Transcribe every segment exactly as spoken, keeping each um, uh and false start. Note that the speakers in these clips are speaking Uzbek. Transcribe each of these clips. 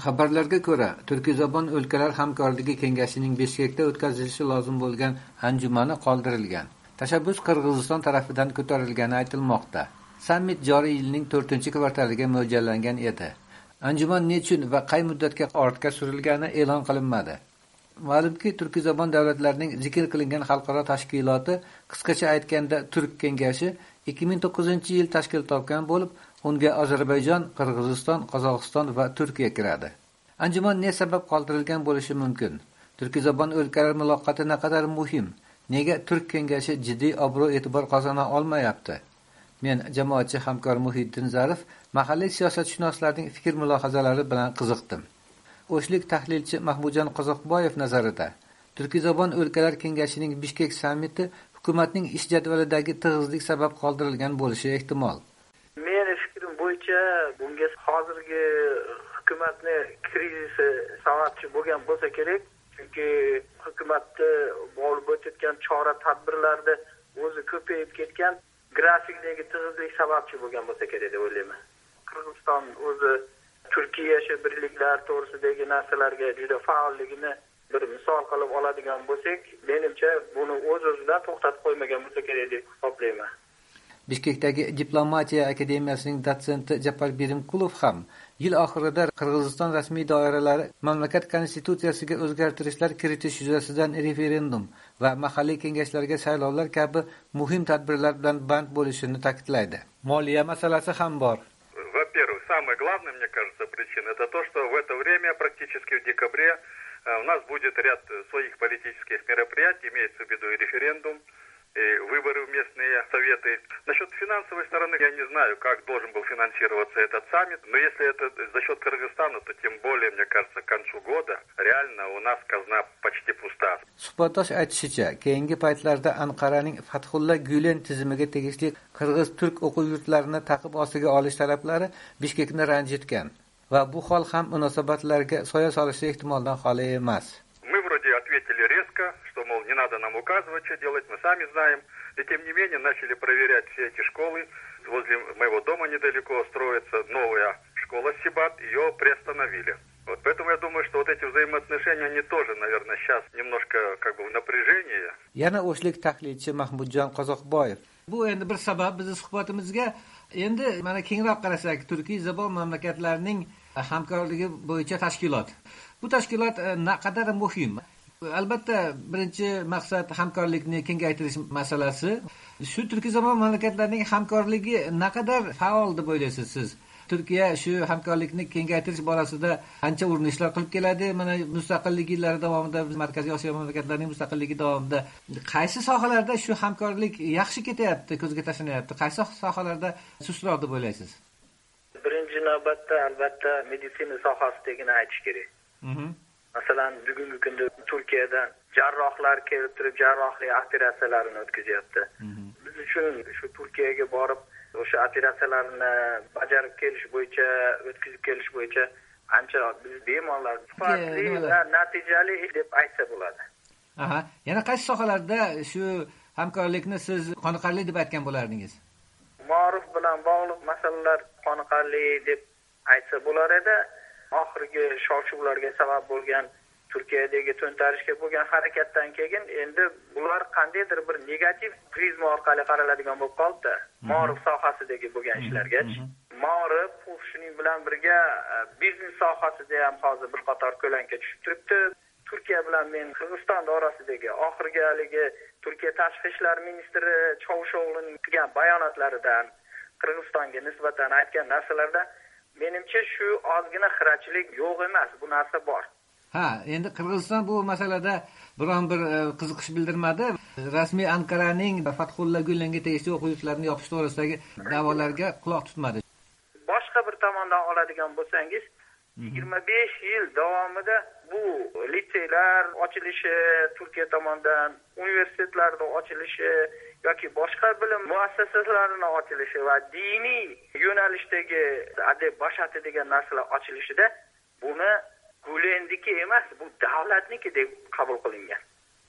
Xabarlarga ko'ra, Turkiyazabon o'lkalar hamkorligi kengashining Bishkekda o'tkazilishi lozim bo'lgan anjumani qoldirilgan. Tashabbus Qirg'iziston tarafidan ko'tarilgani aytilmoqda. Sammit joriy yilning to'rtinchi kvartaliga mo'ljallangan edi. Anjuman nechun va qay muddatga ortga surilgani e'lon qilinmadi. Ma'lumki, Turkiyazabon davlatlarining zikr qilingan xalqaro tashkiloti, qisqacha aytganda Turk kengashi ikki ming to'qqizinchi yil tashkil topgan bo'lib, unga Ozarbayjon, Qirg'iziston, Qozog'iston va Turkiya kiradi. Anjuman ne sabab qoldirilgan bo'lishi mumkin? Turkiyazabon o'lkalar muloqoti naqadar muhim? Nega Turk kengashi jiddiy obro'-e'tibor qozona olmayapti? Men jamoatchi hamkor Muhiddin Zarif mahalliy siyosatshunoslarning fikr-mulohazalari bilan qiziqdim. O'shlik tahlilchi Mahmudjon Qozoqboyev nazarida, Turkiyazabon o'lkalar kengashining Bishkek sammiti hukumatning ish jadvalidagi tig'izlik sabab qoldirilgan bo'lishi ehtimol. Meni fikrim bo'yicha bunga hozirgi hukumatni krizisi sababchi bo'lgan bo'lsa kerak. Chunki hukumatni olib o'tayotgan chora-tadbirlarda o'zi ko'payib ketgan grafikdagi tig'izlik sababchi bo'lgan bo'lsa kerak deb o'ylayman. Qirg'iziston o'zi Turkiya shu birliklar to'g'risidagi narsalarga juda faolligini bir misol qilib oladigan bo'lsak, menimcha buni o'z-o'zidan to'xtatib qo'ymagan bo'lsa kerak deb hisoblayman. Bishkekdagi Diplomatiya akademiyasining dotsenti Japar Birimkulov ham yil oxirida Qirg'iziston rasmiy doiralari mamlakat konstitutsiyasiga o'zgartirishlar kiritish yuzasidan referendum va mahalliy kengashlarga saylovlar kabi muhim tadbirlar bilan band bo'lishini ta'kidlaydi. Moliya masalasi ham bor. Во-первых, самая главная, мне кажется, причина это то, что в это время, практически в декабре, у нас будет ряд своих политических мероприятий, имеется в виду и референдум, и выборы в местные советы. Насчет финансовой стороны я не знаю, как должен был финансироваться этот саммит, но если это за счет Кыргызстана, то тем более, мне кажется, к концу года реально у нас казна почти пуста. Suhbatdosh aytishicha, keyingi paytlarda Anqaraning Fathulla Gülen tizimiga tegishli Qirg'iz-Turk o'quv yurtlarini ta'qib ostiga olish talablari Bishkekni ranjitgan va bu hol ham munosabatlarga soya solishi ehtimoldan xoli emas. Мы вроде ответили резко, что, мол, не надо нам указывать, что делать, мы сами знаем. И тем не менее начали проверять все эти школы. Возле моего дома недалеко строится новая школа Сибат, ее приостановили. Вот поэтому я думаю, что вот эти взаимоотношения, они тоже, наверное, сейчас немножко как бы в напряжении. Yana o'shlik tahlilchi Mahmudjon Qozoqboyev. Bu endi bir sabab bizning suhbatimizga. Endi mana kengroq qarasak, Turkiyazabon mamlakatlarining hamkorligi bo'yicha tashkilot. Bu tashkilot naqadar muhim. Albatta, birinchi maqsad hamkorlikni kengaytirish masalasi. Shu Turkiyazabon mamlakatlarining hamkorligi naqadar faol deb o'ylaysiz siz? Turkiya shu hamkorlikni kengaytirish borasida qancha urinishlar qilib keladi? Mana mustaqillik yillari davomida, Markaziy Osiyo mamlakatlarining mustaqilligi davomida qaysi sohalarda shu hamkorlik yaxshi ketyapti, ko'zga tashlanyapti? Qaysi sohalarda sustroq deb o'ylaysiz? Birinchi navbatda albatta meditsina sohasidagini aytish kerak. Mhm. Masalan, bugungi kunda Turkiyadan jarrohlar kelib turib jarrohlik operatsiyalarini o'tkazyapti. Biz uchun shu Turkiyaga borib o'sha operatsiyalarni bajarib kelish bo'yicha, o'tkazib kelish bo'yicha ancha biz bemorlar sifatli va natijali deb aytsa bo'ladi. Aha, yana qaysi sohalarda shu hamkorlikni siz qoniqarli deb aytgan bo'lardingiz? Ma'ruf bilan bog'liq masalalar qoniqarli deb aytsa bo'lar edi. Oxirgi shov-shuvlarga sabab bo'lgan Turkiyadagi to'ntarishga bo'lgan harakatdan keyin endi bular qandaydir bir negativ prizma orqali qaraladigan bo'lib qoldi. Ma'ruf sohasidagi bo'lgan ishlarga. Ma'ruf shuning bilan birga biznes sohasida ham hozir bir qator ko'lanka tushib turibdi. Turkiya bilan men Qirg'iziston orasidagi oxirgi haligi Turkiya tashqi ishlar ministri Chavusho'g'lining qilgan bayonotlaridan, Qirg'izistonga nisbatan aytgan narsalardan menimcha shu ozgina xirachilik yo'q emas, bu narsa bor. Ha, endi Qirg'iziston bu masalada biron bir qiziqish bildirmadi. Rasmiy Anqaraning Fathulla Gülenga tegishli o'quv yurtlarini yopish to'g'risidagi da'volarga quloq tutmadi. Boshqa bir tomondan oladigan bo'lsangiz, yigirma besh yil davomida bu litseylar ochilishi, Turkiya tomonidan universitetlarda ochilishi yoki boshqa bilim muassasalarining ochilishi va diniy yo'nalishdagi adab bashati degan narsalar ochilishida buni Gulendiki emas, bu davlatniki deb qabul qilingan.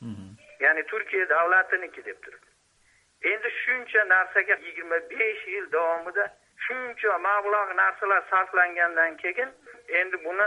Ya'ni Turkiya davlatiniki deb turibdi. Endi shuncha narsaga yigirma besh yil davomida shuncha mablag' narsalar sarflangandan keyin endi buni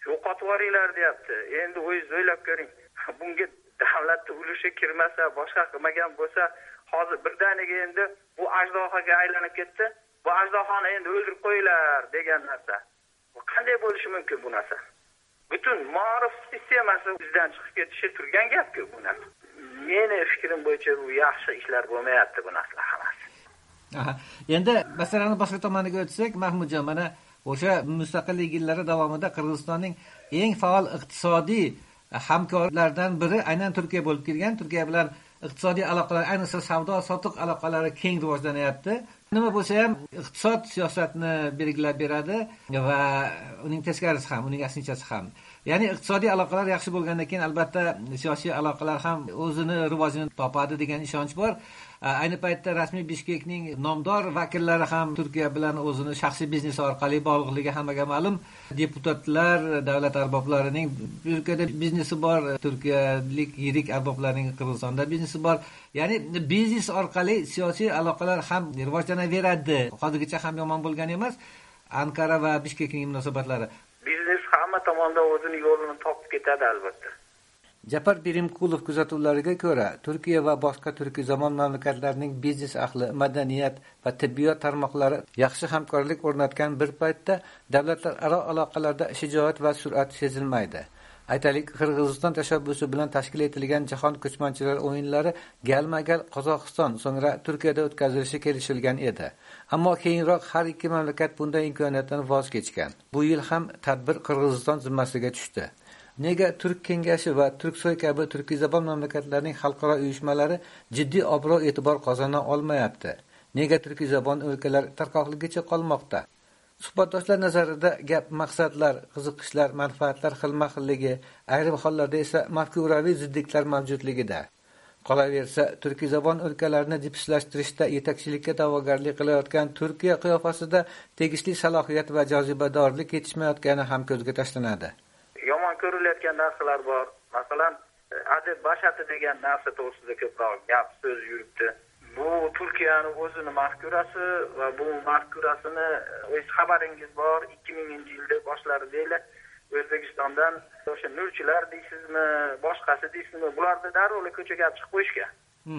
yo'qotib yuboringlar deyapti. Endi o'zingiz o'ylab ko'ring. Bunga davlatning ulushi kirmasa, boshqa qilmagan bo'lsa, hozir birdaniga endi bu ajdahoga aylanib ketdi. Bu ajdahoni endi o'ldirib qo'yinglar degan narsa. Bu qanday bo'lishi mumkin bu narsa? Butun ma'rif sistemasi bizdan chiqib ketishi turgan gap-ku bu narsa. Meni fikrim bo'yicha bu yaxshi ishlar bo'lmayapti bu narsa hammasi. Aha. Endi masalani boshqa tomoniga o'tsak, Mahmudjon, mana o'sha mustaqillik yillari davomida Qirg'izistonning eng faol iqtisodiy hamkorlardan biri aynan Turkiya bo'lib kelgan. Turkiya bilan iqtisodiy aloqalar, ayniqsa savdo-sotiq aloqalari keng rivojlanyapti. Nima bo'lsa ham iqtisod siyosatni belgilab beradi va uning teskarisi ham, uning aksinchasi ham. Ya'ni iqtisodiy aloqalar yaxshi bo'lgandan keyin albatta siyosiy aloqalar ham o'zini rivojini topadi degan ishonch bor. Ayni paytda rasmiy Bishkekning nomdor vakillari ham Turkiya bilan o'zini shaxsiy biznesi orqali bog'liqligi hammaga ma'lum. Deputatlar, davlat arboblarining Turkiyada biznesi bor, turkiyalik yirik arboblarning Qirg'izistonda biznesi bor. Ya'ni biznes orqali siyosiy aloqalar ham rivojlanaveradi. Hozirgacha ham yomon bo'lgani emas. Ankara va Bishkekning munosabatlari. Biznes hamma tomondan o'zini yo'lini topib ketadi albatta. Japar Birimkulov kuzatuvlariga ko'ra, Turkiya va boshqa turkizamon mamlakatlarining biznes ahli, madaniyat va tibbiyot tarmoqlari yaxshi hamkorlik o'rnatgan bir paytda davlatlararo aloqalarda shijoat va sur'at sezilmaydi. Aytaylik, Qirg'iziston tashabbusi bilan tashkil etilgan Jahon ko'chmanchilar o'yinlari galma-gal Qozog'iston, so'ngra Turkiyada o'tkazilishi kelishilgan edi. Ammo keyinroq har ikki mamlakat bunday imkoniyatdan voz kechgan. Bu yil ham tadbir Qirg'iziston zimmasiga tushdi. Nega Turk kengashi va Turksoy kabi turkizabon mamlakatlarning xalqaro uyushmalari jiddiy obro' e'tibor qozona olmayapti? Nega turkizabon o'lkalar tarqoqligicha qolmoqda? Suhbatdoshlar nazarida gap maqsadlar, qiziqishlar, manfaatlar xilma-xilligi, ayrim hollarda esa mafkuraviy ziddiliklar mavjudligida. Qolaversa, turkizabon o'lkalarni jipslashtirishda yetakchilikka da'vogarlik qilayotgan Turkiya qiyofasida tegishli salohiyat va jozibadorlik yetishmayotgani ham ko'zga tashlanadi. Yomon ko'rilayotgan narsalar bor. Masalan, adib bashati degan narsa to'g'risida ko'proq gap so'z yuribdi. Bu Turkiyaning o'zini mafkurasi va bu mafkurasini o'z xabaringiz bor. ikki minginchi yilda boshlarida O'zbekistondan o'sha nurchilar deysizmi, boshqasi deysizmi, bularni darrov ko'chaga chiqib qo'yishgan.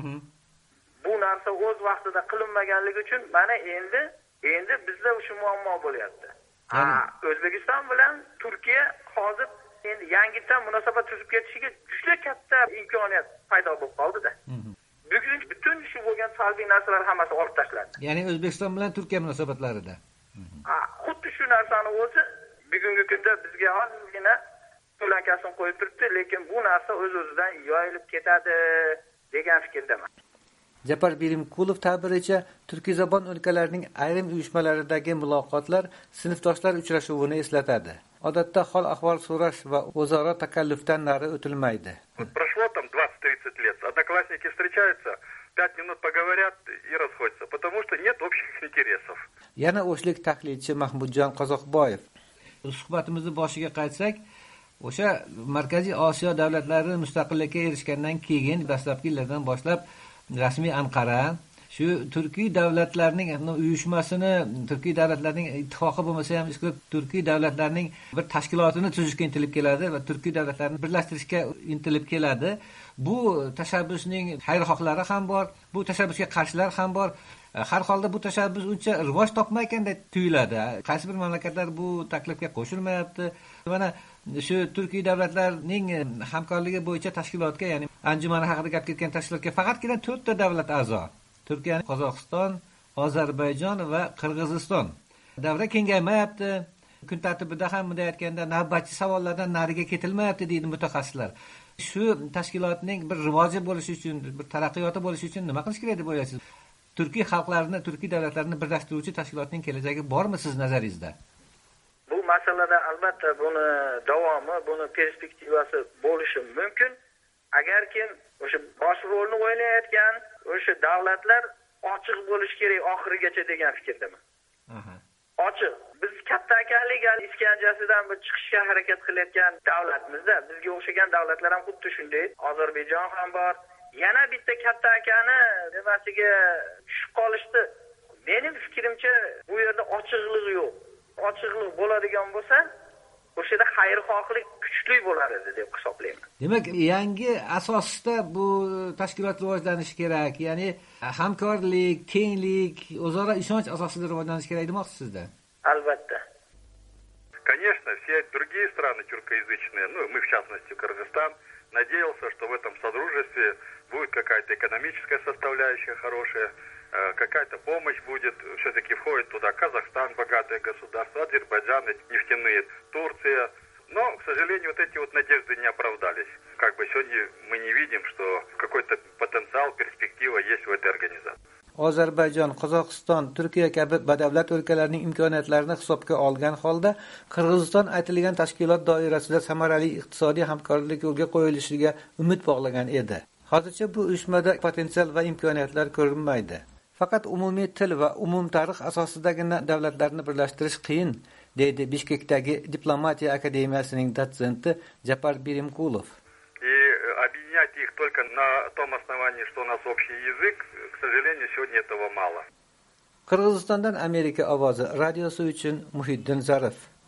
Bu narsa o'z vaqtida qilinmaganligi uchun mana endi endi bizda o'sha muammo bo'lyapti. Ha, O'zbekiston bilan Turkiya hozir endi yangidan munosabat tuzib ketishiga juda katta imkoniyat paydo bo'lib qoldi-da. Bugun butun shu bo'lgan salbiy narsalar hammasi olib tashlandi. Ya'ni O'zbekiston bilan Turkiya munosabatlarida. Ha, xuddi shu narsani o'zi bugungi kunda bizga ozgina to'lankasini qo'yib turibdi, lekin bu narsa o'z-o'zidan yoyilib ketadi degan fikrdaman. Japar Birimkulov ta'biricha, turkizabon o'lkalarining ayrim uyushmalaridagi muloqotlar sinfdoshlar uchrashuvini eslatadi. Odatda hol ahvol so'rash va o'zaro takallufdan nari o'tilmaydi. Прошло там двадцать-тридцать лет. Одноклассники встречаются, пять минут поговорят и расходятся, потому что нет общих интересов. Yana o'shlik tahlilchi Mahmudjon Qozoqboyev. Suhbatimizni boshiga qaytsak, o'sha Markaziy Osiyo davlatlari mustaqillikka erishgandan keyin dastlabki yillardan boshlab rasmiy Anqara shu turkiy davlatlarning uyushmasini, turkiy davlatlarning ittifoqi bo'lmasa ham, turkiy davlatlarning bir tashkilotini tuzishga intilib keladi va turkiy davlatlarni birlashtirishga intilib keladi. Bu tashabbusning xayrixohlari ham bor, bu tashabbusga qarshilar ham bor. Har holda bu tashabbus uncha rivoj topmaygandek tuyuladi. Qaysi bir mamlakatlar bu taklifga qo'shilmayapti. Mana shu turkiy davlatlarning hamkorligi bo'yicha tashkilotga, ya'ni anjumani haqida gap ketgan tashkilotga faqatgina to'rtta davlat a'zo. Turkiya, Qozog'iston, Ozarbayjon va Qirg'iziston. Davra kengaymayapti. Kun tartibida ham bunday aytganda navbatchi savollardan nariga ketilmayapti deydi mutaxassislar. Shu tashkilotning bir rivoji bo'lishi uchun, bir taraqqiyoti bo'lishi uchun nima qilish kerak deb o'ylaysiz? Turkiy xalqlarini, turkiy davlatlarini birlashtiruvchi tashkilotning kelajagi bormi siz nazaringizda? Bu masalada albatta buni davomi, buni perspektivasi bo'lishi mumkin. Agarki o'sha bosh rolni o'ynayotgan o'sha davlatlar ochiq bo'lish kerak oxirigacha degan fikrdaman. Aha. Ochiq. Biz katta akalik iskanjasidan bir chiqishga harakat qilayotgan davlatimizda bizga o'xshagan davlatlar ham xuddi shunday. Ozarbayjon ham bor. Yana bitta katta akani nimasiga tushib qolishdi. Mening fikrimcha bu yerda ochiqlik yo'q. Ochiqlik bo'ladigan bo'lsa, o'shada xayrixohlik kuchli bo'lar edi deb hisoblayman. Demak, yangi asosda bu tashkilot rivojlanishi kerak, ya'ni hamkorlik, tenglik, o'zaro ishonch asosida rivojlanishi kerak demoqchisizda? Albatta. Конечно, все другие страны тюркоязычные, ну, мы в частности Кыргызстан, надеялся, что в этом содружестве будет какая-то экономическая составляющая хорошая, какая-то помощь будет, все-таки входит туда Казахстан, богатое государство, Азербайджан, нефтяные, Турция. Но, к сожалению, вот эти вот надежды не оправдались. Как бы сегодня мы не видим, что какой-то потенциал, перспектива есть в этой организации. Ozarbayjon, Qozog'iston, Turkiya kabi badavlat o'lkalarning imkoniyatlarini hisobga olgan holda Qirg'iziston aytilgan tashkilot doirasida samarali iqtisodiy hamkorlik yo'lga qo'yilishiga umid bog'lagan edi. Hozircha bu uyushmada potensial va imkoniyatlar ko'rinmaydi. Faqat umumiy til va umum tarix asosidagina davlatlarni birlashtirish qiyin, deydi Bishkekdagi Diplomatiya akademiyasining dotsenti Japar Birimkulov. И объединять их только на том основании, что у нас общий язык, к сожалению, сегодня этого мало. Qirg'izistondan Amerika ovozi radiosi uchun Muhiddin Zarif.